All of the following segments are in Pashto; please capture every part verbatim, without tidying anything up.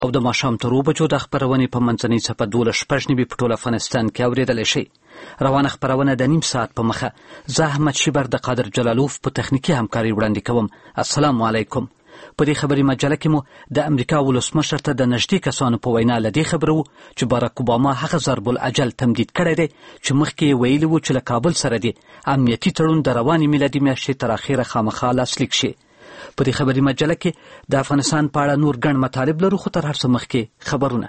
او د ماښام تر اوو بجو د خپرونې په منځنۍ څپه دولس شپږ نوي په ټول افغانستان کې اورېدلی شئ. روانه خپرونه د نیم ساعت په مخه زه احمد شیبر د قادر جلالوف په تخنیکي همکاري وړاندې کوم. السلام علیکم. په دې خبري مجله کې مو د امریکا ولسمشر ته د نږدې کسانو په وینا له دې خبره وو چې باراک اوباما هغه ضرب الاجل تمدید کړی دی چې مخکې یې ویلي وو چې له کابل سره دی امنیتي تړون د روانې میلادي میاشتې تر اخره خامخا لاسلیک شي. په دې خبري مجله کې د افغانستان په اړه نور ګڼ مطالب لرو، خو تر هر څه مخکې خبرونه.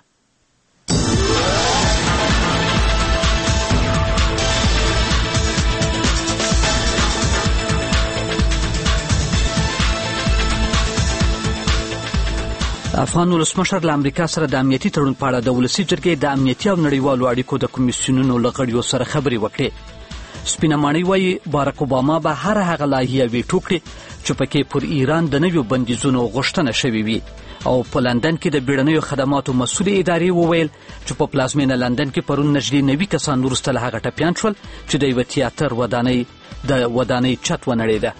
افغان ولسمشر له امریکا سره د امنیتي تړون په اړه د ولسي جرګې د امنیتي او نړیوالو اړیکو د کمیسیونونو له غړیو سره خبرې وکړې. سپینه ماڼۍ وایي باراک اوباما به هر هغه لایحې ویټو کړي چې پکې پر ایران د نویو بندیزونو غوښتنه شوې وي. او په لندن کې د بیړنیو خدماتو مسؤلې ادارې وویل چې په پلازمینه لندن کې پرون نږدې نوي کسان وروسته له هغه ټپیان شول چې د یوه تیاتر ودانۍ د ودانۍ چت ونړېده.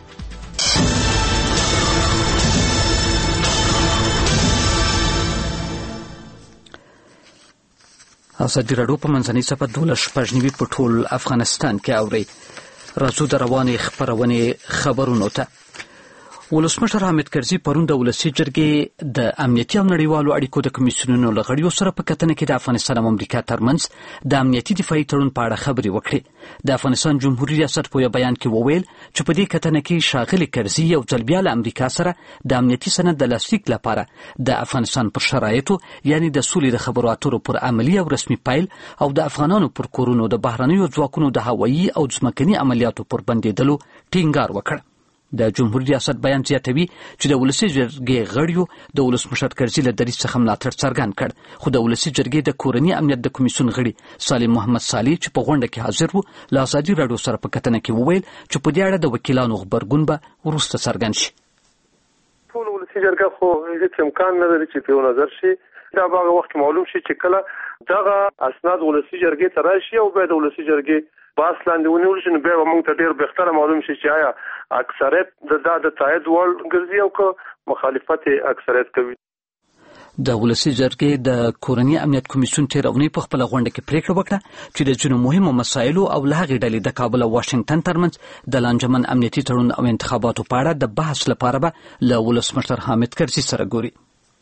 ازادي راډیو په منځنۍ څپه دولس شپږ نوي په ټول افغانستان کې اورئ. راځو د روانې خپرونې خبرونو ته. ولسمشر حامد کرزي پرون د ولسي جرګې د امنیتي او نړیوالو اړیکو د کمیسیونونو له غړیو سره په کتنه کې د افغانستان او امریکا ترمنځ د امنیتي دفاعي تړون په اړه خبرې وکړې. د افغانستان جمهوري ریاست په یو بیان کې وویل چې په دې کتنه کې ښاغلي کرزي یو ځل بیا له امریکا سره د امنیتي سند د لاسلیک لپاره د افغانستان پر شرایطو، یعنی د سولې د خبرو اترو پر عملي او رسمي پیل او د افغانانو پر کورونو د بهرنیو ځواکونو د هوایي او ځمکني عملیاتو پر بندېدلو ټینګار وکړ. د جمهوري ریاست بیان زیاتوي چې د ولسي جرګې غړیو د ولسمشر کرزي له دریځ څخه ملاتړ څرګند کړ، خو د ولسي جرګې د کورني امنیت د کمیسیون غړي سالم محمد صالح چې په غونډه کې حاضر وو له ازادي راډیو سره په کتنه کې وویل چې په دې اړه د وکیلانو غبرګون به وروسته څرګند شي. ټول ولسي جرګه خو هیڅ امکان نه لري چې په نظر شي دا به هغه وخت معلوم شي چې کله دغه اسناد ولسي جرګې ته راشي او به د ولسي جرګې باس لاندې ونیول شي، نو بیا به موږ ته ډېر بهتره معلوم شي چې آیا اکثریت د دا د تایید وړ ګرځي او که مخالفت اکثریت کوي. د ولسي جرګې د کورني امنیت کمیسیون تېره اونۍ په خپله غونډه کې پریکړه وکړه چې د ځینو مهمو مسایلو او له هغې ډلې د کابل او واشنګټن ترمنځ د لانجمن امنیتي تړون او انتخاباتو په اړه د بحث لپاره به له ولسمشر حامد کرزي سره ګوري.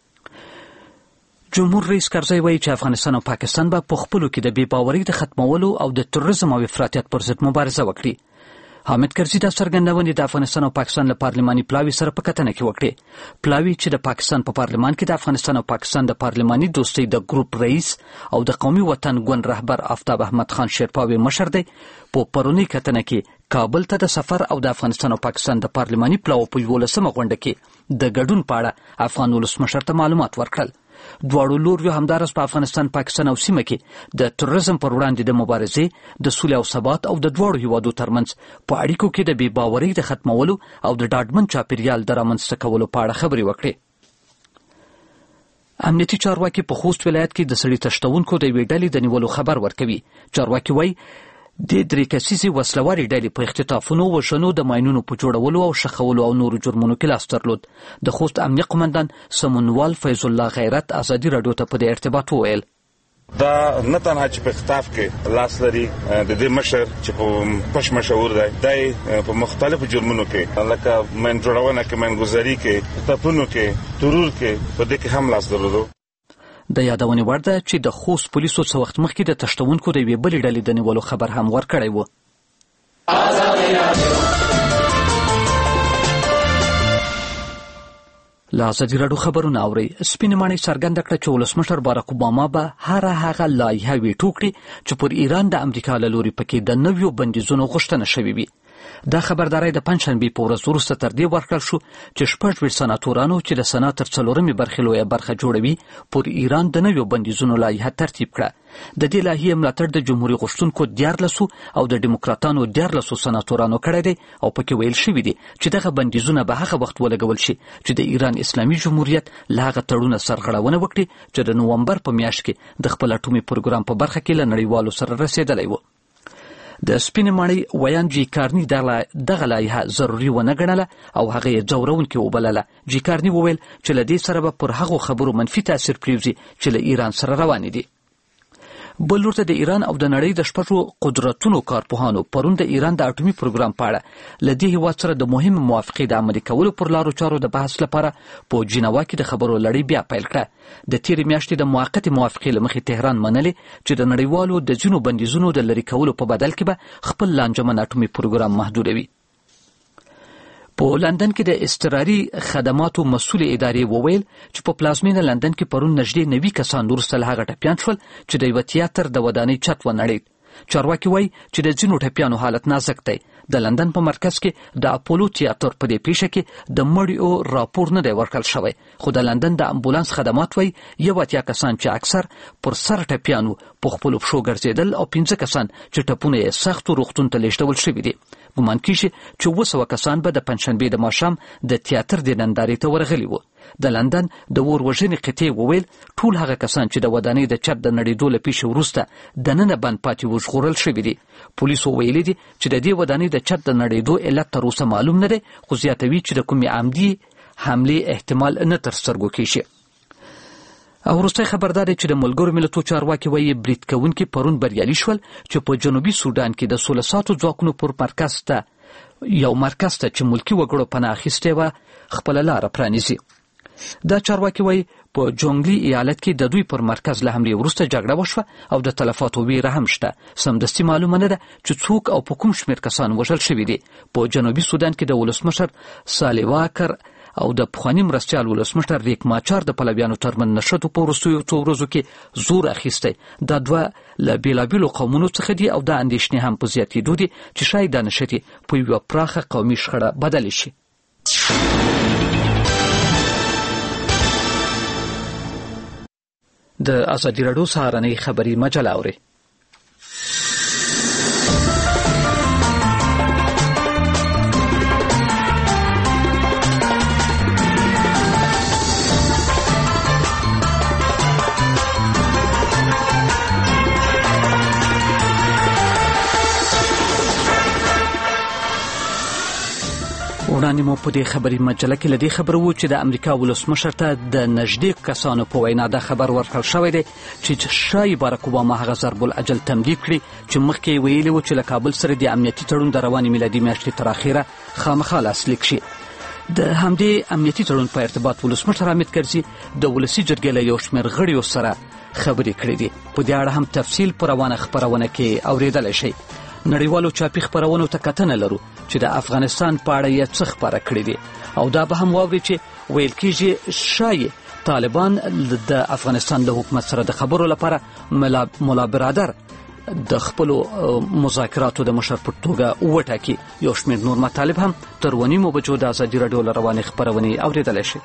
جمهور رئیس کرزي وایي چې افغانستان او پاکستان به په خپلو کې د بې باورۍ د ختمولو او د تروریزم او افراطیت پر ضد مبارزه وکړي. حامد کرزي دا څرګندونې د افغانستان او پاکستان له پارلماني پلاوي سره په کتنه کې وکړې. پلاوي چې د پاکستان په پارلمان کې د افغانستان او پاکستان د پارلماني دوستۍ د ګروپ رئیس او د قومي وطن ګوند رهبر آفتاب احمد خان شیرپاوي مشر دی، په پرونی کتنه کې کابل ته د سفر او د افغانستان او پاکستان د پارلماني پلاوي په یولسمه غونډه کې د ګډون په اړه افغان ولسمشر ته معلومات ورکړل. دواړو لوریو همداراز په افغانستان، پاکستان او سیمه کې د تروریزم پر وړاندې د مبارزې، د سولې او ثبات او د دواړو هیوادو ترمنځ په اړیکو کې د بې باورۍ د ختمولو او د ډاډمن چاپیریال د رامنځته کولو په اړه خبرې وکړې. امنیتي چارواکي په خوست ولایت کې د سړي تښتونکو د یوې ډلې د نیولو خبر ورکوي. چارواکي وایي د درې کسیزې وسلوارې ډلې په اختطافونو، وژنو، د ماینونو په جوړولو او ښخولو او نورو جرمونو کې لاس درلود. د خوست امنیه قمندان سمونوال فیض الله غیرت ازادي راډیو ته په دې ارتباط وویل دا نه تنها چې په اختطاف کې لاس لري د دې مشر چې په پښ مشهور دی دی په مختلفو جرمونو کې لکه من جوړونه کې، من گذاری کې، تپونو کې، ترور کې په دې کې هم لاس درلودو. د یادونې وړ ده چې د خوست پولیسو څه وخت مخکې د تښتونکو د یوې بلې ډلې د نیولو خبر هم ورکړی و. له ازادي راډیو خبرونه اورئ. سپینه ماڼۍ څرګنده کړه چې ولسمشر باراک اوباما به هر هغه لایحه ویټو کړي چې پر ایران د امریکا له لوري پکې د نویو بندیزونو غوښتنه شوې وي. دا خبرداری د پنجشنبې په ورځ وروسته تر دې ورکړل شو چې شپږ ویشت سناتورانو چې د سنا تر څلورمې برخې لویه برخه جوړوي پر ایران د نویو بندیزونو لایحه ترتیب کړه. د دې لایحې ملاتړ د جمهوري غوښتونکو دیارلسو او د ډیموکراتانو دیارلسو سناتورانو کړی دی او پکې ویل شوي دي چې دغه بندیزونه به هغه وخت ولګول شي چې د ایران اسلامي جمهوریت له هغه تړونه سرغړونه وکړي چې د نومبر په میاشت کې د خپل اټومي پروګرام په برخه کې له نړیوالو سره رسېدلی و. د سپینې ماڼۍ ویان جی کارني دغه لایحه ضروري ونه ګڼله او هغه یې ځورونکې وبلله. جی کارني وویل چې له دې سره به پر هغو خبرو منفي تاثیر پرېوځي چې له ایران سره روانې دي. بل لور ته د ایران او د نړۍ د شپږو قدرتونو کارپوهانو پرون د ایران د اټومي پروګرام په اړه له دې هېواد سره د مهمې موافقې د عملي کولو پر لارو چارو د بحث لپاره په جنیوا کې د خبرو لړۍ بیا پیل کړه. د تېرې میاشتې د موقتې موافقې له مخې تهران منلې چې د نړیوالو د ځینو بندیزونو د لرې کولو په بدل کې به خپل لانجمن اټومي پروګرام محدودوي. په لندن کې د اضطراري خدماتو مسؤل ادارې وویل چې په پلازمینه لندن کې پرون نږدې نوي کسان وروسته له هغه ټپیان شول چې د یوه تیاتر د ودانۍ چت ونړېد. چارواکي وایي چې د ځینو ټپیانو حالت نازک دی. د لندن په مرکز کې د اپولو تیاتر په دې پیښه کې د مړیو راپور نه دی ورکړل شوی، خو د لندن د امبولانس خدمات وایي یو اتیا کسان چې اکثر پر سر ټپیانو په خپلو پښو ګرځېدل او پنځه کسان چې ټپونه یې سختو روغتون ته لیږدول شوي دي. ګمان کېږي چې اوه سوه کسان به د پنجشنبې د ماښام د تیاتر د نندارې ته ورغلي وو. د لندن د اور وژنې قطعې وویل ټول هغه کسان چې د ودانۍ د چت د نړېدو له پیښې وروسته دننه بند پاتې وو ژغورل شوي دي. پولیسو ویلي دي چې د دې ودانۍ د چت د نړېدو علت تر اوسه معلوم نه دی، خو زیاتوي چې د کومې عمدي حملې احتمال نه تر سترګو کېږي. او وروستی خبر دا دی چې د ملګرو ملتونو چارواکي وایي برید کوونکي پرون بریالي شول چې په جنوبي سودان کې د سوله ساتو ځواکونو پر مرکز ته یو مرکز ته چې ملکي وګړو پناه اخیستې وه خپله لاره پرانیزي. دا چارواکي وایي په جونګلي ایالت کې د دوی پر مرکز له حملې وروسته جګړه وشوه او د تلفاتو ویره هم شته. سمدستي معلومه نه ده چې څوک او په کوم شمېر کسان وژل شوي دي. په جنوبي سودان کې د ولسمشر سالواکر او د پخواني مرستیال ولسمشر ریک ماچار د پلویانو ترمنځ نښتو په وروستیو څو ورځو کې زور اخیستی. دا دوه له بېلابېلو قومونو څخه دي او دا اندېښنې هم په زیاتېدو دي چې ښایي دا نښتې په یوه پراخه قومي شخړه بدلې شي. د ازادي راډیو سهارنۍ خبري مجله اورئ. وړاندې مو په دې خبري مجله کې له دې خبره وو چې د امریکا ولسمشر ته د نږدې کسانو په وینا دا خبر ورکړل شوی دی چې ښایي باراک اوباما هغه ضرب الاجل تمدید کړي چې مخکې یې ویلي وو چې له کابل سره د امنیتي تړون د روانې میلادي میاشتې تر اخره خامخا لاسلیک شي. د همدې امنیتي تړون په ارتباط ولسمشر حامد کرزي د ولسي جرګې له یو شمېر غړیو سره خبرې کړې دي. په دې اړه هم تفصیل په روانه خپرونه کې اورېدلی شئ. نړیوالو چاپي خپرونو ته کتنه لرو چې د افغانستان په اړه یې څه خپاره کړي دي او دا به هم واوري چې ویل کېږي ښایي طالبان د افغانستان له حکومت سره د خبرو لپاره ملا برادر د خپلو مذاکراتو د مشر په توګه وټاکي. یو شمېر نور مطالب هم تر اوه نیمو بجو د ازادي راډیو له روانې خپرونې اورېدلی شي.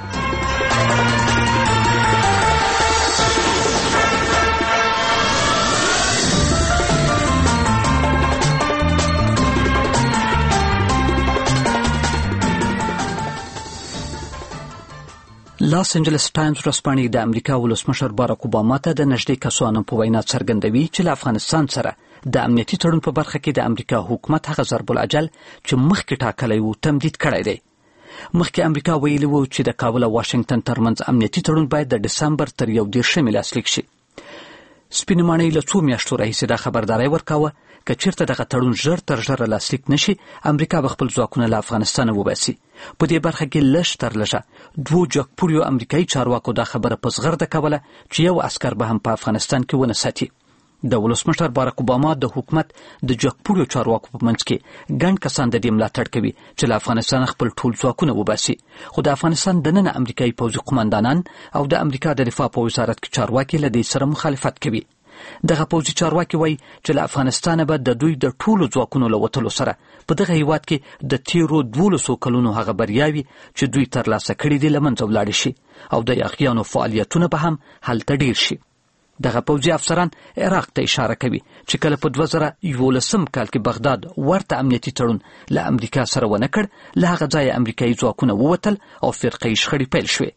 لاس انجلس ټایمز ورځپاڼې د امریکا ولسمشر باراک اوباما ته د نږدې کسانو په وینا څرګندوي چې له افغانستان سره د امنیتي تړون په برخه کې د امریکا حکومت هغه ضرب الاجل چې مخکې ټاکلی و تمدید کړی دی. مخکې امریکا ویلي و چې د کابل او واشنګټن ترمنځ امنیتي تړون باید د ډسمبر تر یو دېرشمې لاسلیک شي. سپینې ماڼۍ له څو میاشتو راهیسې دا خبرداری ورکاوه که چېرته دغه تړون ژر تر ژره لاسلیک نشي امریکا به خپل ځواکونه له افغانستانه وباسي. په دې برخه کې لږ تر لږه دوو جګپوړیو امریکایي چارواکو دا خبره په زغرده کوله چې یو عسکر به هم په افغانستان کې ونه ساتي. د ولسمشر باراک اوباما د حکومت د جګپوړیو چارواکو په منځ کې ګڼ کسان د دې ملاتړ کوي چې له افغانستان خپل ټول ځواکونه وباسي، خو د افغانستان دننه امریکایي پوځي قماندانان او د امریکا د دفاع په وزارت کې چارواکي له دې سره مخالفت کوي. دغه پوځي چارواکي وایي چې له افغانستانه به د دوی د ټولو ځواکونو له وتلو سره په دغه هیواد کې د تیرو دولسو کلونو هغه بریاوي چې دوی ترلاسه کړي دي له منځه ولاړې شي او د یاغیانو فعالیتونه به هم هلته ډیر شي. دغه پوځي افسران عراق ته اشاره کوي چې کله په دوه زره یولسم کال کې بغداد ورته امنیتي تړون له امریکا سره ونه کړ، له هغه ځایه امریکایي ځواکونه ووتل او فرقه‌یي شخړې پیل شوې.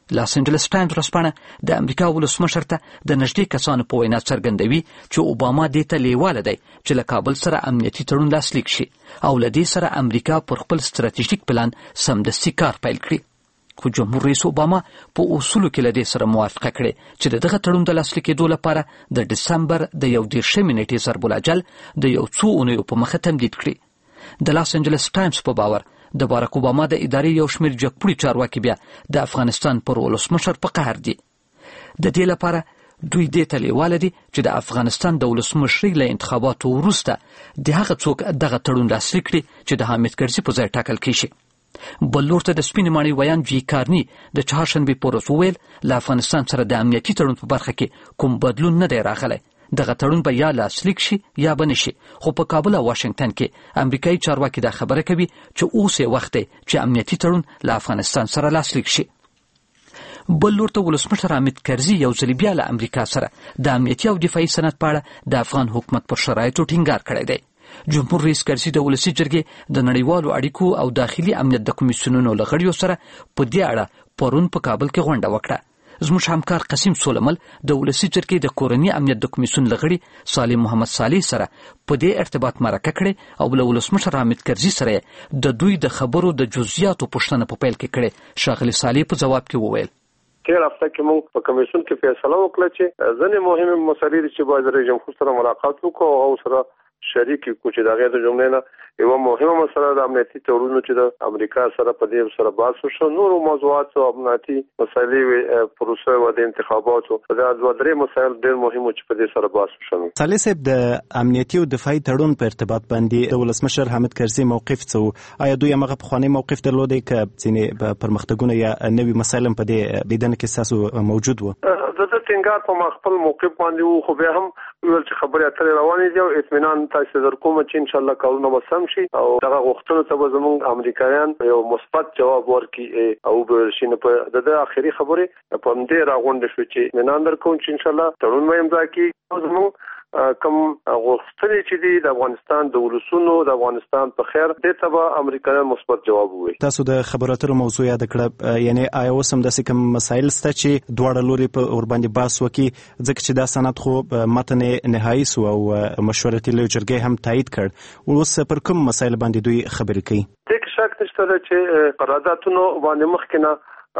لاس انجلس ټایمز ورځپاڼه د امریکا ولسمشر ته د نږدې کسانو په وینا څرګندوي چې اوباما دې ته لیواله دی چې له کابل سره امنیتي تړون لاسلیک شي او له دې سره امریکا پر خپل ستراتیژیک پلان سمدستي کار پیل کړي. خو جمهور رئیس اوباما په اصولو کې له دې سره موافقه کړې چې د دغه تړون د لاسلیک کېدو لپاره د ډسمبر د یو دېرشمې نیټې ضرب الاجل د یو څو اونیو په مخه تمدید کړي. د لاس انجلس ټایمز په باور د باراک اوباما د ادارې یو شمېر جګپوړي چارواکي بیا د افغانستان پر ولسمشر په قهر دي. د دې لپاره دوی دې ته لیواله دي چې د افغانستان د ولسمشرۍ له انتخاباتو وروسته د هغه څوک دغه تړون لاسلیک کړي چې د حامد کرزي په ځای ټاکل کېږي. بل لور ته د سپینې ماڼۍ ویان جی کارني د چهارشنبې په ورځ وویل له افغانستان سره د امنیتي تړون په برخه کې کوم بدلون نه دی راغلی. دغه تړون به یا لاسلیک شي یا به نه شي. خو په کابل او واشنگټن کې امریکایي چارواکي دا خبره کوي چې اوس یې وخت دی چې امنیتي تړون له افغانستان سره لاسلیک شي. بل لور ته ولسمشر حامد کرزي یو ځل بیا له امریکا سره د امنیتي او دفاعي سند په اړه د افغان حکومت پر شرایطو ټینګار کړی دی. جمهور رئیس کرزي د ولسي جرګې د نړیوالو اړیکو او داخلي امنیت د کمیسیونونو له غړیو سره په دې اړه پرون په کابل کې غونډه وکړه. زموږ همکار قسیم سولمل د ولسي جرګې د کورني امنیت د کمیسیون لغړي صالح محمد صالح سره په دې ارتباط مرکه کړې او له ولسمشر حامد کرزي سره د دوی د خبرو د جزئیاتو پوښتنه په پیل کې کړې. ښاغلي صالح په جواب کې وویل تیر هفته کې موږ په کمیسیون کې فیصله وکړه چې ځینې مهمې مسایل چې باید رئیس جمهور سره ملاقات وکړو او سره شریک کو چې دغه د جملې نه یو مهمه مسله د امنیتي تړونونو چې د امریکا سره په دې سره بحث وشو. نور موضوعات او امنیتي مسایلې پروسه او د انتخاباتو دا دوه درې مسایل ډېر مهم چې په دې سره بحث وشو. صالح صاحب د امنیتي او دفاعي تړون په ارتباط باندې د ولسمشر حامد کرزي موقف څه آیا دوی هغه پخوانی موقف درلود چې ځینې پرمختګونه یا نوي مسایل په دې لیدنه کې تاسو موجود وو؟ د ټینګار په خپل موقف باندې وو خو به هم ویل چې خبرې اترې روانې دي او اطمینان تاسو درکوم چې ان شاء الله کارونه به سم شي او دغه غوښتنو ته به زموږ امریکایان یو مثبت جواب ورکړي او به شینه په د اخري خبرې په دې راغونډ شو چې اطمینان درکوم چې ان شاء الله تړون به امضا کړي او زموږ کوم غوښتنې چې دي د افغانستان د ولسونو د افغانستان په خیر دې ته به امریکایان مثبت جواب ووایي. تاسو د خبرو اترو موضوع یاد کړه، یعنی آیا اوس هم داسې کوم مسایل شته چې دواړه لوري په ور باندې بحث وکړي، ځکه چې دا سند خو متن نهایي سو او مشورتي لویه جرګې هم تایید کړ، اوس پر کوم مسایل باندې دوی خبرې کوي؟ هیڅ شک نشته چې قراردادونو باندې مخکنه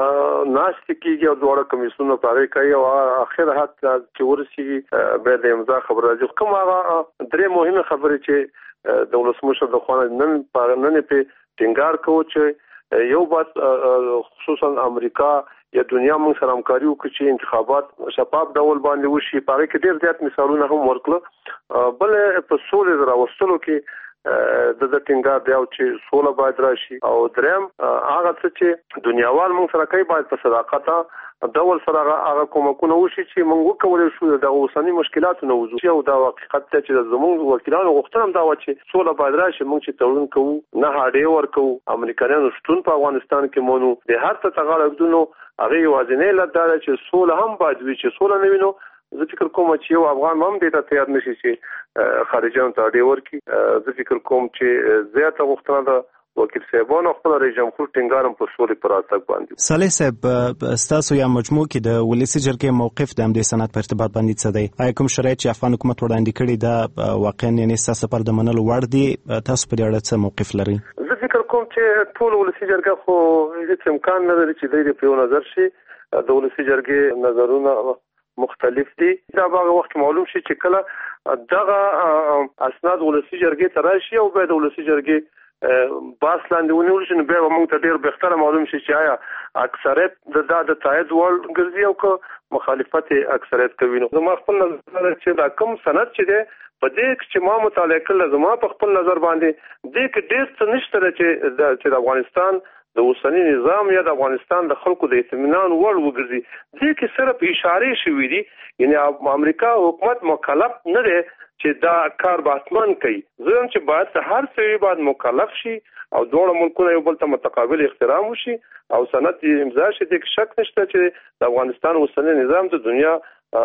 ناشته کیږي او دواړه کمیسیونونو پاره کوي او اخر حد چې ورسیږي به د امضا خبره راځي. کوم هغه درې مهمه خبرې چې د ولسمشر د خوانه نن په نن په ټینګار کوي چې یو بات خصوصا امریکا یا دنیا موږ سره همکاري وکړي چې انتخابات شفاف ډول باندې وشي. په هغه کې ډېر زیات مثالونه هم ورکړل. بل په سولې راوستلو کې د د ټینګار دی او چې سوله باید راشي او دریم هغه څه چې دنیاوال موږ سره کوي باید په صداقت ډول سره هغه کومکونه وشي چې موږ وکولای شو د اوسنۍ مشکلاتو نه وځو او دا حقیقت ته چې زموږ وکیلانو غوښتنه دا و چې سوله باید راشي. موږ چې تړون کوو نه هاډې ورکو، امریکایانو شتون په افغانستان کې مونږ د هر څه تغاړګدونو هغه یوازینی لاره چې سوله هم باید وي. چې سوله نه وینو زه فکر کوم چې یو افغان هم دې ته تیار نشي چې خارجيانو ته اړ ورکړي. زه فکر کوم چې زیاته غوښتنه ده وکیل صاحبانو خپل رئیس جمهور ټینګارم په سولې پر اساس باندې. صالح صاحب، ستاسو یا مجموع کې د ولسي جرګې موقف د همدې سند په ارتباط باندې څه دی؟ آیا کوم شرایط چې افغان حکومت وړاندې کړي دا واقعا یعنی ستاسو پر د منلو وړ دي؟ تاسو په دې اړه څه موقف لرئ؟ زه فکر کوم چې ټول ولسي جرګه خو هیڅ امکان نه لري چې دوی په نظر شي. د ولسي جرګې نظرونه مختلف دي. دا هغه وخت معلوم شي چې کله دغه اسناد ولسي جرګې ته راشي او به د ولسي جرګې باس لاندې ونیول شي، نو بیا موږ ته ډېر بهتره معلوم شي چې آیا اکثریت د دا د تایید وړ ګرځي او که مخالفت اکثریت کوي. نو زما خپل نظر چې دا کوم سند چې دی په دې چې ما مطالعه کړل، زما په خپل نظر باندې دې کې ډېر څه نشته چې چې د افغانستان د اوسنی نظام یا د افغانستان د خلکو د اطمینان وړ وګرځي. دې کې صرف اشاره شوې دي، یعنی امریکا حکومت مکلف نه دی چې دا کار باتمن کوي. زه چې باید هر څه باید مکلف شي او دوه ملکونه یو بل ته متقابل احترام وشي او سند امضا شي. دې شک نشته چې د افغانستان اوسنی نظام د دنیا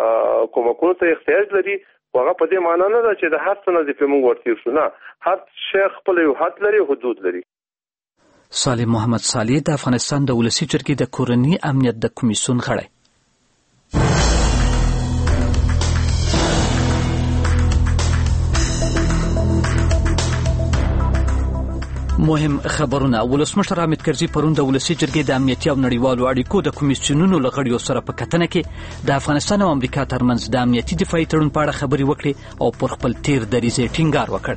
کومکونو ته احتیاج لري. هغه په دې معنی نه ده چې د هر څه نه د موږ ورتیر شو، نه، هر شی خپل یو حد لري، حدود لري. صالح محمد صالح د افغانستان د ولسی جرګې د کورنی امنیت د کمیسیون غړی. مهم خبرونه. ولسمشر حامد کرزي پرون د ولسی جرګې د امنیتي او نړیوالو اړیکو د کمیسیونونو له غړیو سره په کتنه کې د افغانستان او امریکا ترمنځ د امنیتي دفاعي تړون په اړه خبرې وکړې او پر خپل تیر دریځ ټینګار وکړ.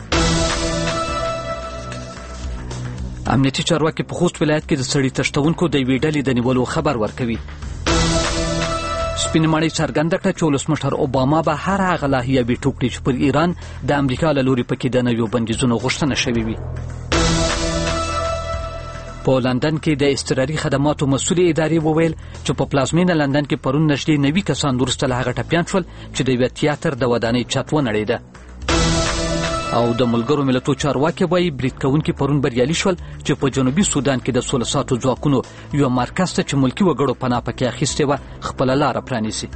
امنیتي چارواکي په خوست ولایت کې د سړي تښتونکو د یوې ډلې د نیولو خبر ورکوي. سپینې ماڼۍ څرګنده کړه چې ولسمشر اوباما به هر هغه لاهیوي ټوکړي چې پر ایران د امریکا له لوري پکې د نویو بندیزونو غوښتنه شوې وي. په لندن کې د اضطراري خدماتو مسؤل ادارې وویل چې په پلازمینه لندن کې پرون نږدې نوي کسان وروسته له هغه ټپیان شول چې د یوه تیاتر د ودانۍ چت ونړېده. او د ملګرو ملتو چارواکي وایي برید کوونکي پرون بریالي شول چې په جنوبي سودان کې د سوله ساتو ځواکونو یو مرکز ته چې ملکي وګړو پناه پکې اخیستې وه خپله لاره پرانیسي.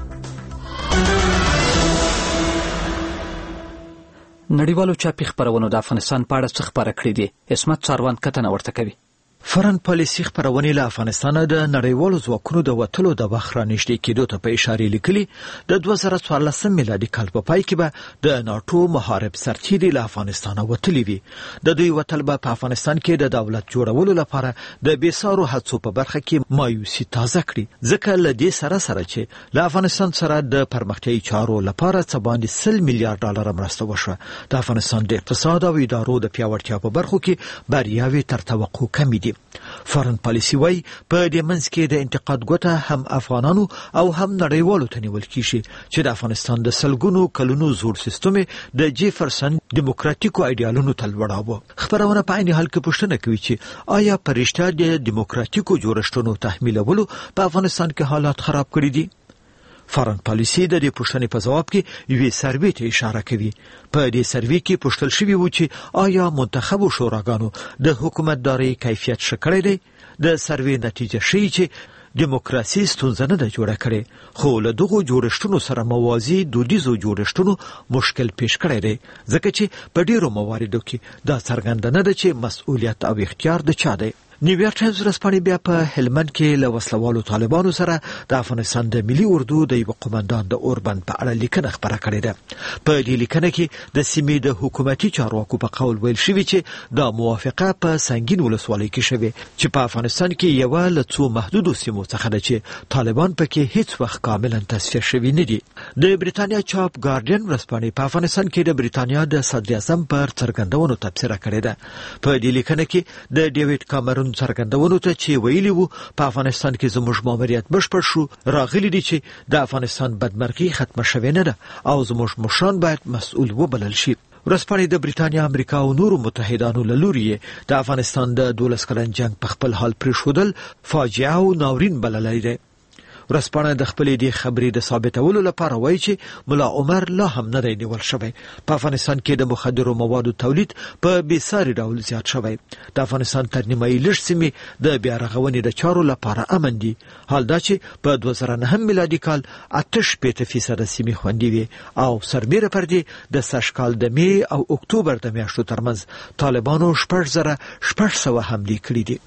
نړیوالو چاپي خپرونو د افغانستان په اړه څه خپاره کړي دي؟ عصمت څاروان کتنه ورته کوي. فارن پالیسي خپرونې له افغانستان د نړیوالو ځواکونو د وتلو د وخت رانږدې کېدو ته په اشاره لیکلي د دوه زره څوارلسم میلادي کال په پای کې به د ناټو محارب سرتیري له افغانستانه وتلي وي. د دوی وتل به په افغانستان کې د دولت جوړولو لپاره د بېسارو هڅو په برخه کې مایوسي تازه کړي، ځکه له دې سره سره چې له افغانستان سره د پرمختیایي چارو لپاره څه باندې سل میلیارډ ډالر مرسته وشوه، د افغانستان د اقتصاد او ادارو د پیاوړتیا په برخو کې بریاوې تر توقع کمې دي. فارن پالیسي وایي په دې منځ کې د انتقاد ګوته هم افغانانو او هم نړیوالو ته نیول کیږي چې د افغانستان د سلګونو کلونو زوړ سیستم د جیفرسن دیموکراتیکو ایډیالونو ته لوړاوه. خبرونه په عین حال کې پوښتنه کوي چې آیا په رښتیا د دیموکراتیکو جوړښتونو تحمیلولو په افغانستان کې حالات خراب کړي دي؟ فارن پالیسي د دې پوښتنې په ځواب کې یوې سروې ته اشاره کوي. په دې سروې کې پوښتل شوي وو چې آیا منتخبو شوراګانو د حکومتدارۍ کیفیت ښه کړی دی؟ د سروې نتیجه ښیي چې دیموکراسي ستونزه نه ده جوړه کړې، خو له دغو جوړښتونو سره موازي دودیزو جوړښتونو مشکل پیش کړی دی، ځکه چې په ډیرو مواردو کې دا څرګنده نه ده چې مسؤلیت او اختیار د چا دی. نیویارک ټایمز ورځپاڼې بیا په هلمند کې له وسلوالو طالبانو سره د افغانستان د ملي اردو د یو قومندان د اوربند په اړه لیکنه خپره کړې ده. په دې لیکنه کې د سیمې د حکومتي چارواکو په قول ویل شوی چې دا موافقه په سنگین ولسوالۍ کې شوې چې په افغانستان کې یو له څو محدودو سیمو څخه ده چې طالبان پکې هیڅ وخت کاملا تصفیه شوي نه دي. د بریتانیا چاپ ګارډین ورځپاڼې په افغانستان کې د بریتانیا د صدر اعظم پر څرګندونو تبصره کړې ده. په دې لیکنه کې د ډیوډ کامرون څرګندونو ته چې ویلي وو په افغانستان کې زموږ ماموریت بشپړ شو، راغلي دي چې د افغانستان بدمرغي ختمه شوې نه ده او زموږ مشران باید مسؤل وبلل شي. ورځپاڼې د بریتانیا، امریکا او نورو متحدانو له لوري د افغانستان د دولس کلن جنگ په خپل حال پرېښودل فاجعه او ناورین بللی دی. ورځپاڼه د خپلې دې خبرې د ثابتولو لپاره وایي چې ملا عمر لا هم نه دی نیول شوی. په افغانستان کې د مخدرو موادو تولید په بېساري ډول زیات شوی. د افغانستان تر نیمایي لږ سیمې د بیارغونې د چارو لپاره امن دي، حال دا چې په دوه زره نهم میلادي کال اته شپېته فیصده سیمې خوندي وي او سربیره پر دې د سږ کال د مې او اکتوبر د میاشتو ترمنځ طالبانو شپږ زره شپږ سوه حملې کړي دي.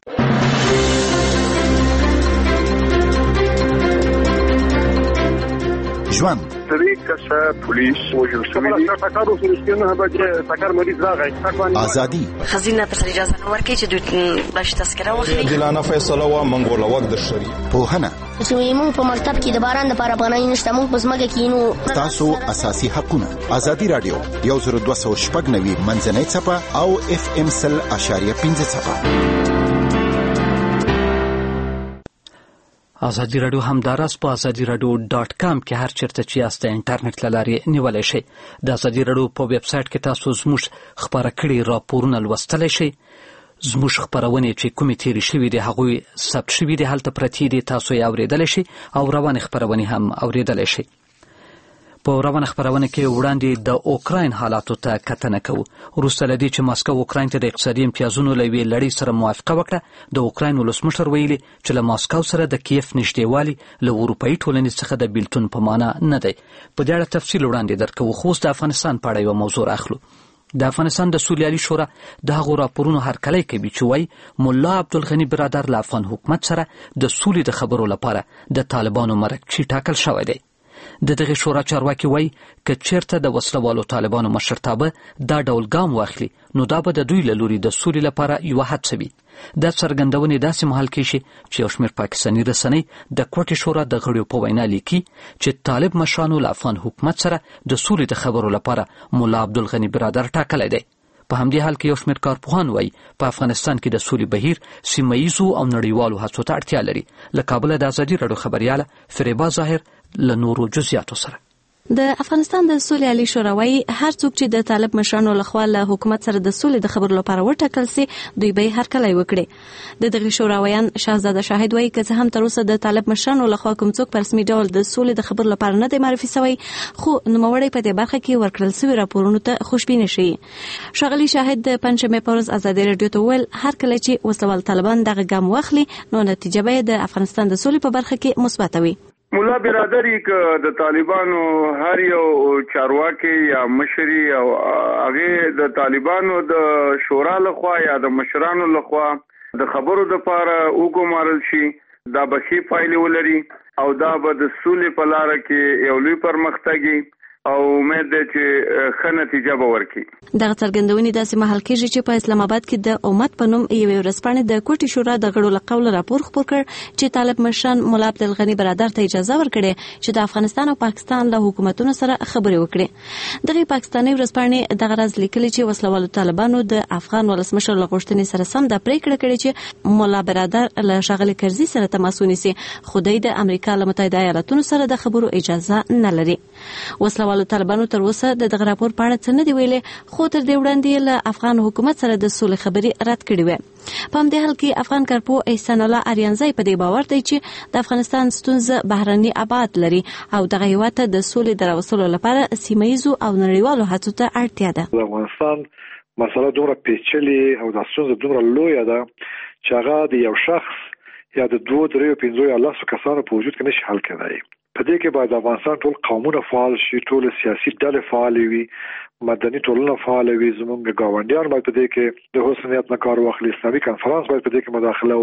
ژوند درې کسه پولیس وژل شوي دي. ټکر وشو نه بجې ټکر مریض راغی. ازادي خزینه پر اجازه نه ورکړي چې دوی باندې تذکره واخلي. دلانه فیصله وا منګول وخت د شری پوهنه چې موږ په مکتب کې د باران د لپاره باندې نشته، موږ په ځمکه کې نو تاسو اساسي حقونه. ازادي رادیو یو زر دوه سوه شپږ نوي منځنۍ چپه او اف ام سل اشاریه پنځه چپه. ازادي رادیو همداراز په ازادي رادیو ډاټ کام کې هر چیرته چې یاست انټرنیټ له لارې نیولای شئ. د ازادي رادیو په ویب سایټ کې تاسو زموږ خبره کړي راپورونه لوستلی شئ. زموږ خبرونه چې کومې تیرې شوي دي هغوی ثبت شوي دي هلته پرتې دي، تاسو یې اورېدلی شئ او روانې خبرونه هم اورېدلی شئ. په روانه خبرونه کې وړاندې د اوکراین حالاتو ته کتنه کوو. وروسته له دې چې ماسکو اوکراین ته د اقتصادي امتیازونو له یوې لړۍ سره موافقه وکړه، د اوکراین ولسمشر ویلي چې له ماسکو سره د کیف نږدېوالي له اروپایي ټولنې څخه د بیلتون په معنا نه دی. په دې اړه تفصیل وړاندې درکوو، خو اوس د افغانستان په اړه یوه موضوع راخلو. د افغانستان د سولې عالي شورا د هغو راپورونو هرکلی کوي چې وایي ملا عبدالغني برادر له افغان حکومت سره د سولې د خبرو لپاره د طالبانو مرکچي ټاکل شوی دی. د دغه شورا چارواکي وایي که چیرته د وسلوالو طالبانو مشرتابه دا ډول ګام واخلي نو دا به د دوی له لوري د سولې لپاره یوه هڅه وي. دا څرګندونې داسې مهال کېږي چې یو شمېر پاکستاني رسنۍ د کوټې شورا د غړیو په وینا لیکي چې طالب مشرانو له افغان حکومت سره د سولې د خبرو لپاره ملا عبدالغني برادر ټاکلی دی. په همدې حال کې یو شمېر کارپوهان وایي په افغانستان کې د سولې بهیر سیمه ییزو او نړیوالو هڅو ته اړتیا لري. له کابله د ازادي راډیو خبریاله فریبا ظاهر له نورو جزئیاتو سره. د افغانستان د سولې عالي شورا وایي هر څوک چې د طالب مشرانو لخوا له حکومت سره د سولې د خبرو لپاره وټاکل سي دوی به هرکلی وکړي. د دغه شورا ویان شاهزاده شاهد وایي که څه هم تر اوسه د طالب مشرانو لخوا کوم څوک په رسمي ډول د سولې د خبرو لپاره نه دی معرفي شوی خو نوموړی په دې برخه کې ورکړل شوي راپورونو ته خوشبینه شي. ښاغلي شاهد د پنجشنبې په ورځ ازادي راډیو ته وویل هر کله چې وسلوال طالبان دغه ګام واخلي نو نتیجه به د افغانستان د سولې په برخه کې مثبت وي. مولا برادری که د طالبانو هر یو چارواکي یا مشري او هغه د طالبانو د شورا لخوا یا د مشرانو لخوا د خبرو د لپاره وګمارل شي دا به ښې پایلې ولري او دا به د سولې په لاره کې یو لوی پرمختګ او امید ده چې ښه نتیجه به ورکړي. دغه څرګندونې داسې مهال کېږي چې په اسلام آباد کې د امت په نوم یوې ورځپاڼې د کوټې شورا د غړو له قوله راپور خپور کړ چې طالب مشران ملا عبدالغني برادر ته اجازه ورکړې چې د افغانستان او پاکستان له حکومتونو سره خبرې وکړي. دغه پاکستاني ورځپاڼې دغه راز لیکلي چې وسلوالو طالبانو د افغان ولسمشر له غوښتنې سره سم دا پریکړه کړې چې مولا برادر له ښاغلي کرزي سره تماس ونیسي خو دوی د امریکا له متحده ایالاتونو سره د خبرو اجازه نه لري. وسلوالو طالبانو تر اوسه د دغه راپور په اړه څه نه دی ویلي خو تر دې وړاندې له افغان حکومت سره د سولې خبرې رد کړې وې. په همدې حال کې افغان کارپو احسان الله اریانزی په دې باور دی چې د افغانستان ستونزه بهرني ابعاد لري او دغه هیواد ته د سولې د راوستلو لپاره سیمه ییزو او نړیوالو هڅو ته اړتیا ده. د افغانستان مسله دومره پیچلې او د ستونزه دومره لویه ده چې هغه د یو شخص یا د دوه درې پنځه یا لسو کسانو په وجود کې نشي حل کېدای. په دې کې باید افغانستان ټول قومونه فعال شي ټول سیاسي ډلې فعال وي مدني ټولنه فعال وي زموږ ګاونډیان باید په دې کې د حسنیت نه کار واخلي اسلامي کنفرانس باید په دې کې مداخله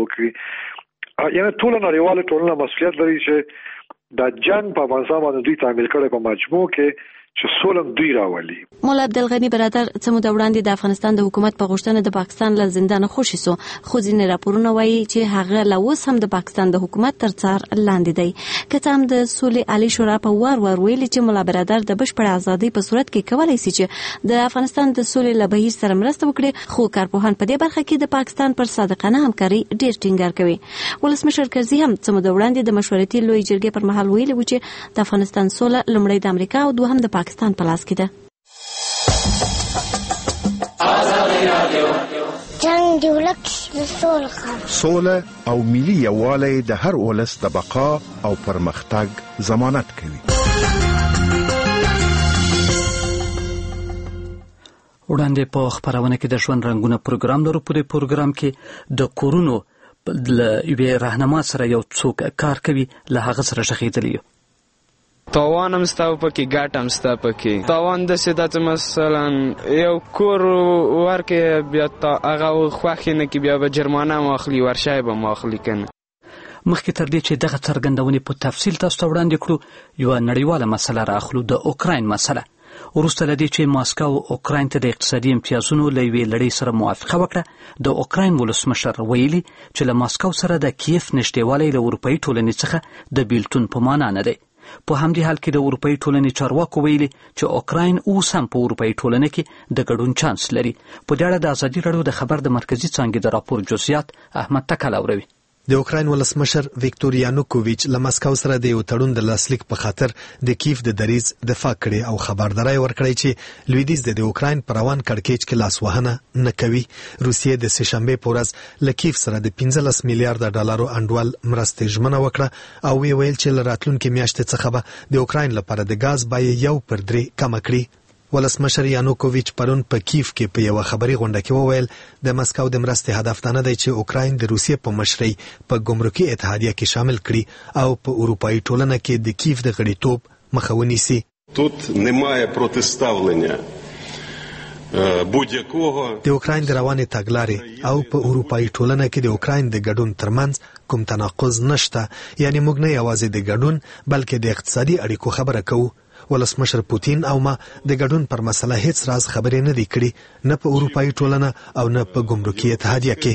وکړي یعنی ټول نړیواله ټولنه مسؤلیت لري چې د جنگ په افغانستان باندې دوی تعمیل کړي په مجموع کې چې سولم دوی راولي. مولا عبدالغني برادر څه موده وړاندې د افغانستان د حکومت په غوښتنه د پاکستان له زندانه خوشي سو خو ځینې راپورونه وایي چې هغه لا اوس هم د پاکستان د حکومت تر څار لاندې دی. که څه هم د سولې عالي شورا په وار وار ویلي چې مولا برادر د بشپړ ازادۍ په صورت کې کولی شي چې د افغانستان د سولې له بهیر سره مرسته وکړي خو کارپوهان په دې برخه کې د پاکستان پر صادقانه همکاري ډېر ټینګار کوي. ولسمشر کرزي هم څه موده وړاندې د مشورتي لوی جرګې پر مهال ویلي و چې د افغانستان سوله لومړی د امریکا او دوهم د پاکستان په لاس کې ده. جنگ دی ولک د سوله سوله او ملي یووالی د هر ولس د بقا او پرمختګ ضمانت کوي. وړاندې په خبرونه کې د ژوند رنگونه پروګرام لرو. په دې پروګرام کې د کورونو له یوې راهنما سره یو څوک کار کوي له هغه سره شخیدلی تاوان هم ستا پکې ګټ هم ستا پکې تاوان داسې ده چې مثلا یو کور ورکې بیا هغه خوښې نه کې بیا به جرمانه هم واخلي ورشای به هم واخلي که نه. مخکې تر دې چې دغه څرګندونې په تفصیل تاسو ته وړاندې کړو یوه نړیواله مسله رااخلو د اوکراین مسله. وروسته له دې چې ماسکو اوکراین ته د اقتصادي امتیازونو له یوې لړۍ سره موافقه وکړه د اوکراین ولسمشر ویلي چې له ماسکو سره د کیف نږدېوالی له اروپایي ټولنې څخه د بیلتون په معنا نه دی. په همدې حال کې د اروپایي ټولنې چارواکو ویلي چې اوکراین اوس هم په اروپایي ټولنه کې د ګډون چانس لري. په دې اړه د ازادي راډیو د خبر د مرکزي څانګې د راپور جزئیات احمد تکل اوروي. د اوکراین ولسمشر ویکتور یانوکوویچ له مسکو سره د یو تړون د لاسلیک په خاطر د کیف د دریځ دفاع کړې او خبرداري ورکړې چې لویدیځ د اوکراین پر روان کړکېچ کې لاس وهنه نه کوي. روسیې د سه شنبه په ورځ له کیف سره د پنځلس میلیارډ ډالرو انډول مرستې ژمنه وکړه او وی ویل چې راتلونکي میاشتې څخه به د اوکراین لپاره د غاز بیه یو پر درې کم کړي. ولسمشر یانوکوویچ پرون په کیف کې په یو خبري غونډه کې وویل د مسکو د مرستې هدف نه دی چې اوکراین د روسیې په مشرۍ په ګمرکي اتحادیه کې شامل کړي او په اروپایي ټولنه کې د کیف د غړیتوب مخه ونیسي. Тут немає протиставлення د اوکراین د روانې تګلارې او په اروپایي ټولنه کې د اوکراین د ګډون ترمنځ کوم تناقض نشته. یعنی موږ نه یوازې د ګډون بلکې د اقتصادي اړیکو خبره کوو. ولسمشر پوتین او ما د ګډون پر مسله هیڅ راز خبرې نه دي کړې، نه په اروپایي ټولنه او نه په ګمرکي اتحادیه کې.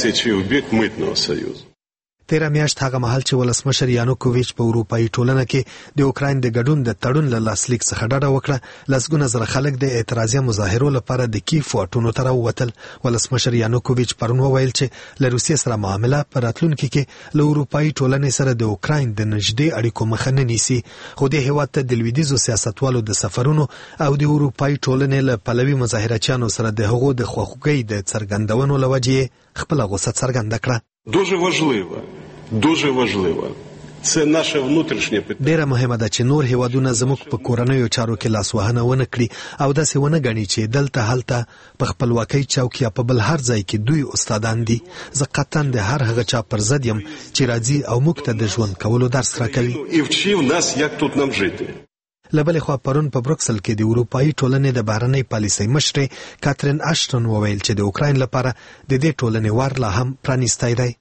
تیره میاشت هغه مهال چې ولسمشر یانوکوویچ په اروپایي ټولنه کې د اوکراین د ګډون د تړون له لاسلیک څخه ډډه وکړه، لسګونه زره خلک د اعتراضي مظاهرو لپاره د کیف واټونو ته راووتل. ولسمشر یانوکوویچ پرون وویل چې له روسیې سره معامله په راتلونکي کې له اروپایي ټولنې سره د اوکراین د نږدې اړیکو مخه نه نیسي، خو دې هېواد ته د لویدیځو سیاستوالو د سفرونو او د اروپایي ټولنې له پلوي مظاهرچیانو سره د هغو د خواخوږۍ د څرګندونو له وجې خپله غوسه څرګنده کړه. Дуже важливо, дуже важливо. Це наше внутрішнє питання. ډیره مهمه ده چې نور هیوادونه زموږ په کورنیو چارو کې لاسوهنه ونه کړي او داسې ونه ګڼي چې دلته هلته په خپلواکۍ چوک یا په بل هر ځای کې دوی استادان دي. زه قطعا د هر هغه چا پر ضد یم چې راځي او موږ ته د ژوند کولو درس راکوي. І вчив нас, як тут нам жити. له بلې خوا پرون په بروکسل کې د اروپایي ټولنې د بهرنۍ پالیسۍ مشرې کاترین اشټون وویل چې د اوکراین لپاره د دې ټولنې وار لا هم پرانیستی دی.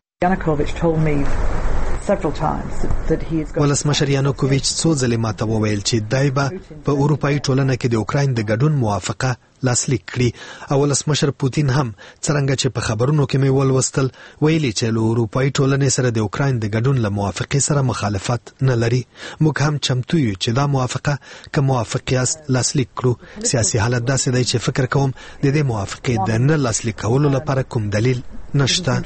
ولسمشر یانوکوویچ څو ځلې ماته وویل چې دی به په اروپایي ټولنه کې د اوکراین د ګډون موافقه لاسلیک کړي او ولسمشر پوتین هم څرنګه چې په خبرونو کې مې ولوستل ویلي چې له اروپایي ټولنې سره د اوکراین د ګډون له موافقې سره مخالفت نه لري. موږ هم چمتو یو چې دا موافقه که موافق یاست لاسلیک کړو. سیاسي حالت داسې دی چې فکر کوم د دې موافقې د نه لاسلیک کولو لپاره کوم دلیل نشته.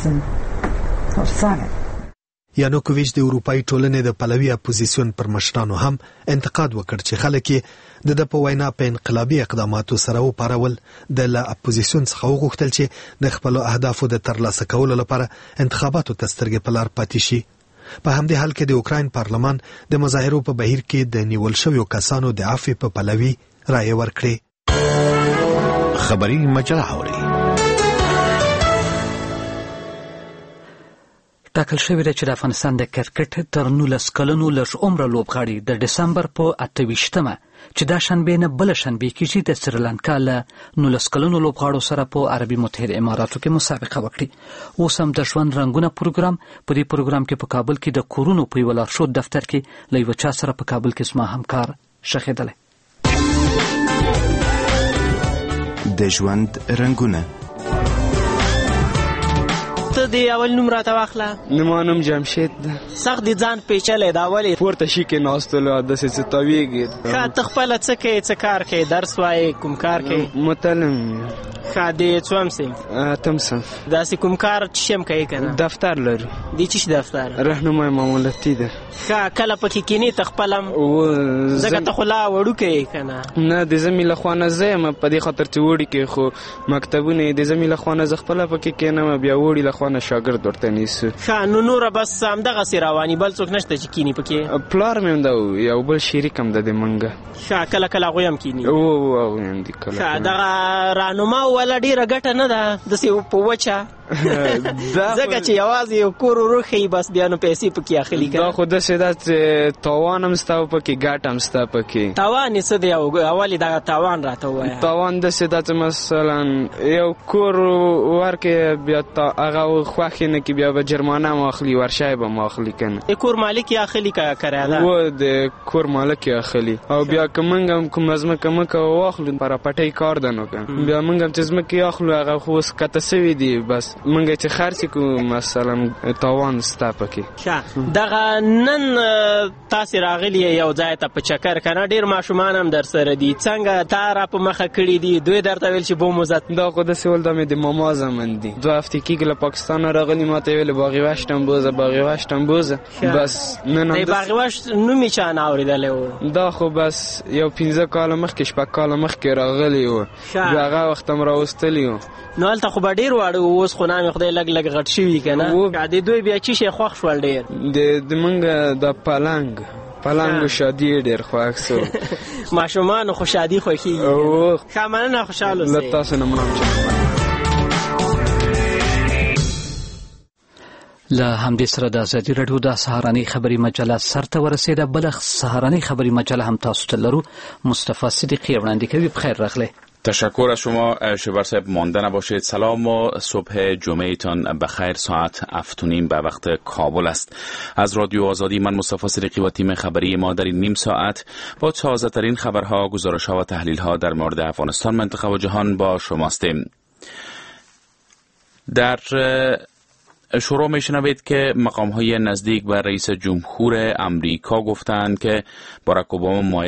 یانوکوویچ د اروپایي ټولنې د پلوي اپوزیسیون پر مشرانو هم انتقاد وکړ چې خلک یې د ده په وینا په انقلابي اقداماتو سره وپارول. د له اپوزیسیون څخه وغوښتل چې د خپلو اهدافو د ترلاسه کولو لپاره انتخاباتو ته سترګې په لار پاتې شي. په همدې حال کې د اوکراین پارلمان د مظاهرو په بهیر کې د نیول شویو کسانو د عفو په پلوي رایې ورکړې. خبري مجله اوري. ټاکل شوې ده چې د افغانستان د کرکټ تر نولس کلنو لږ عمره لوبغاړي د ډسمبر په اته ویشتمه چې دا شنبې نه بله شنبې کېږي د سریلانکا له نولس کلنو لوبغاړو سره په عربي متحده اماراتو کې مسابقه وکړي. اوس هم د ژوند رنګونه پروګرام په دې پروګرام کې په کابل کې د کورونو په یوه لارښود دفتر کې له یوه چا سره په کابل کې زما همکار شخېدلی. د ژوند رنګونه ته دی اول نوم راته واخله. زما نوم جمشید ده. سخت دي ځان پیچلی ده ولې پورته شي کېناستلو داسې څه تاویږي. ښه ته خپله څه کوې څه کار کوې درس وایې کوم کار کوې؟ متلم. ښه د څوم صنف؟ اتم صنف. داسې کوم کار چې شم کوې که نه؟ دفتر لرو. د څه شي دفتر؟ رهنمای معاملاتي ده. ښه کله پکې کینې ته خپله ځکه ته خو لا وړوکی یې که نه؟ نه د زمې له خوا نه زه یم په دې خاطر چې وړوکی خو مکتبونه یې د زمې له خوا نه زه خپله پکې کینم بیا وړي له خوا نه شاګرد ورته نیسو. ښه نو نوره بس همدغسې رواني بل څوک نشته چې کیني پکې؟ پلار مې هم ده یو بل شریک هم ده د منګه. ښه کله کله هغوی هم کیني؟ او هغوی هم دي کله. ښه دغه رهنما والا ډېره ګټه نه ده داسې په وچه ځکه چې یوازې یو کور وروښیي بس بیا نو پیسې پکې اخلي که دا خو داسې ده چې تاوان هم ستا پکې ګټه هم ستا پکې. تاوان یې څه دی اولې دغه تاوان راته ووایه. تاوان داسې ده چې مثلا یو کور ورکې بیا هغه خوښ یې نه کړي بیا به جرمانه هم اخلي ورشی به هم اخلي که نه. د کور مالک یې اخلي که کرایه و د کور مالک یې اخلي او بیا که موږ هم کومه ځمکه مکه واخلو پراپټۍ کار ده نو که بیا موږ هم چې ځمکې اخلو هغه خو اوس کته سوي دي بس موږ چې خرڅ کړو مثلا تاوان ستا پکې. ښه دغه نن تاسې راغلي یو ځای ته په چکر که نه ډېر ماشومان هم در سره دي څنګه تا را په مخه کړي دي دوی درته ویل چې بوموزت؟ دا خو داسې ول دا مې د ماما زمن دي دوه هفتې کېږي له پاکستانه راغلي ما ته یې ویل باغي وشتم بوزه باغي وشتم بوزه بس نن د باغي وشت نوم یې چا نه اورېدلی و؟ دا خو بس یو پنځه کاله مخکې شپږ کاله مخکې راغلی و بیا هغه وخت هم راوستلي و. نو هلته خو به ډېر واړه و اوس خو نام خدای لږ لږ غټ شوي که نه؟ د دوی بیا څه شی خوښ شول ډېر؟ د موږ د پلنګ پلنګو شادي یې ډېر خوښ سو. ماشومانو خو شادي خوښېږي. ښه مننه خوشحال اوسئ. له تاسو نه منم. له همدې سره د ازادي راډیو د سهارنۍ خبري مجله سرته ورسېده. بله سهارنۍ خبري مجله هم تاسو ته لرو. مصطفی صدیقي وړاندې کوي. بخیر راغلی. تشکر از شما شبر صاحب. مانده نباشید. سلام و صبح جمعه تان بخیر. ساعت هفتونیم به وقت کابل است. از رادیو آزادی من مصطفی صدیقی و تیم خبری ما در این نیم ساعت با تازه ترین خبرها، گزارش‌ها و تحلیل‌ها در مورد افغانستان، منطقه و جهان با شماستیم. در شروع میشنوید که مقام‌های نزدیک به رئیس جمهور امریکا گفتند که باراک اوباما